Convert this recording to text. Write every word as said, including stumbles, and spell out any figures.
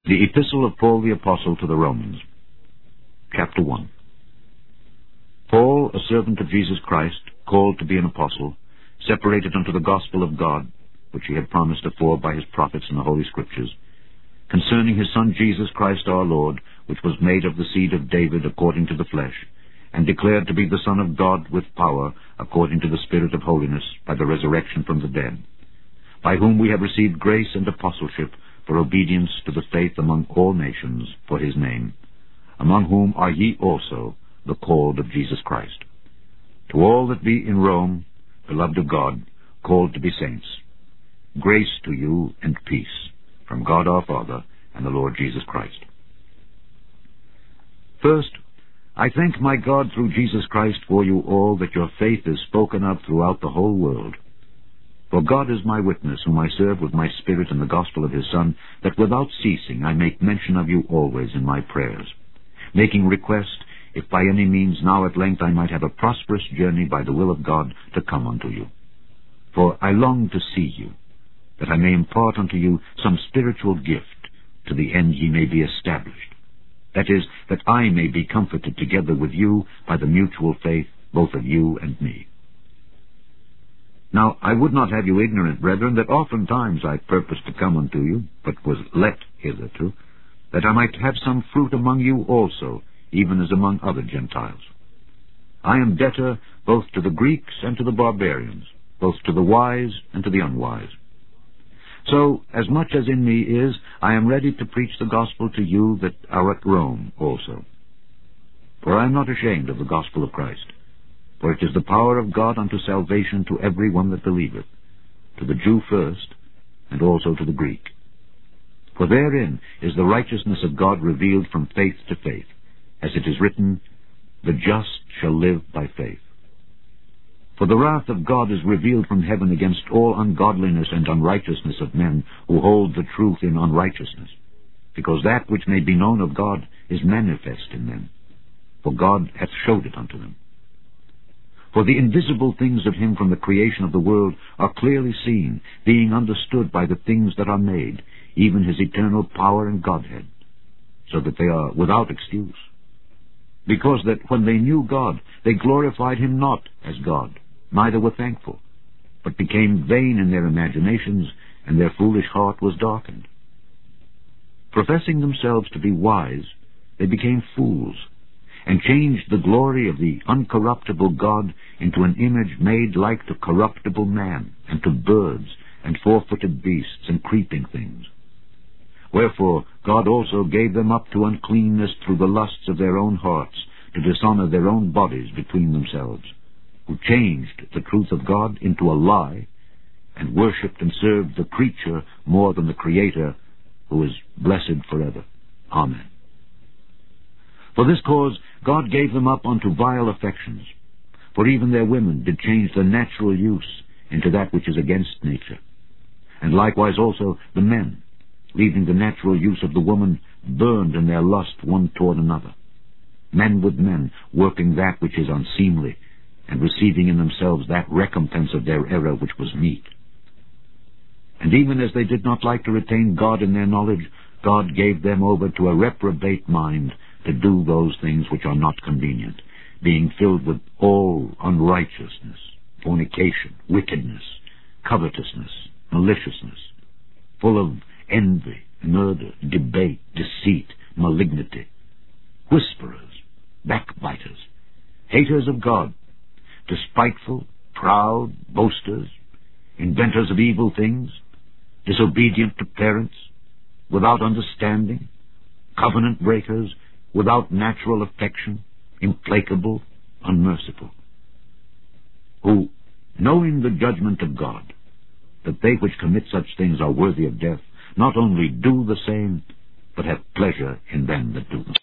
The Epistle of Paul the Apostle to the Romans, Chapter one. Paul, a servant of Jesus Christ, called to be an apostle, separated unto the gospel of God, which he had promised afore by his prophets in the Holy Scriptures, concerning his Son Jesus Christ our Lord, which was made of the seed of David according to the flesh, and declared to be the Son of God with power, according to the Spirit of holiness, by the resurrection from the dead, by whom we have received grace and apostleship for obedience to the faith among all nations for his name, among whom are ye also the called of Jesus Christ. To all that be in Rome, beloved of God, called to be saints, grace to you and peace from God our Father and the Lord Jesus Christ. First, I thank my God through Jesus Christ for you all, that your faith is spoken of throughout the whole world. For God is my witness, whom I serve with my spirit in the gospel of his Son, that without ceasing I make mention of you always in my prayers, making request, if by any means now at length I might have a prosperous journey by the will of God to come unto you. For I long to see you, that I may impart unto you some spiritual gift, to the end ye may be established. That is, that I may be comforted together with you by the mutual faith, both of you and me. Now I would not have you ignorant, brethren, that oftentimes I purposed to come unto you, but was let hitherto, that I might have some fruit among you also, even as among other Gentiles. I am debtor both to the Greeks and to the barbarians, both to the wise and to the unwise. So, as much as in me is, I am ready to preach the gospel to you that are at Rome also. For I am not ashamed of the gospel of Christ, for it is the power of God unto salvation to every one that believeth, to the Jew first, and also to the Greek. For therein is the righteousness of God revealed from faith to faith, as it is written, the just shall live by faith. For the wrath of God is revealed from heaven against all ungodliness and unrighteousness of men who hold the truth in unrighteousness, because that which may be known of God is manifest in them, for God hath showed it unto them. For the invisible things of him from the creation of the world are clearly seen, being understood by the things that are made, even his eternal power and Godhead, so that they are without excuse. Because that when they knew God, they glorified him not as God, neither were thankful, but became vain in their imaginations, and their foolish heart was darkened. Professing themselves to be wise, they became fools, and changed the glory of the uncorruptible God into an image made like to corruptible man, and to birds, and four-footed beasts, and creeping things. Wherefore God also gave them up to uncleanness through the lusts of their own hearts, to dishonor their own bodies between themselves, who changed the truth of God into a lie, and worshipped and served the creature more than the Creator, who is blessed forever. Amen. For this cause God gave them up unto vile affections, for even their women did change the natural use into that which is against nature. And likewise also the men, leaving the natural use of the woman, burned in their lust one toward another, men with men, working that which is unseemly, and receiving in themselves that recompense of their error which was meet. And even as they did not like to retain God in their knowledge, God gave them over to a reprobate mind, to do those things which are not convenient, being filled with all unrighteousness, fornication, wickedness, covetousness, maliciousness, full of envy, murder, debate, deceit, malignity, whisperers, backbiters, haters of God, despiteful, proud, boasters, inventors of evil things, disobedient to parents, without understanding, covenant breakers, without natural affection, implacable, unmerciful, who, knowing the judgment of God, that they which commit such things are worthy of death, not only do the same, but have pleasure in them that do them.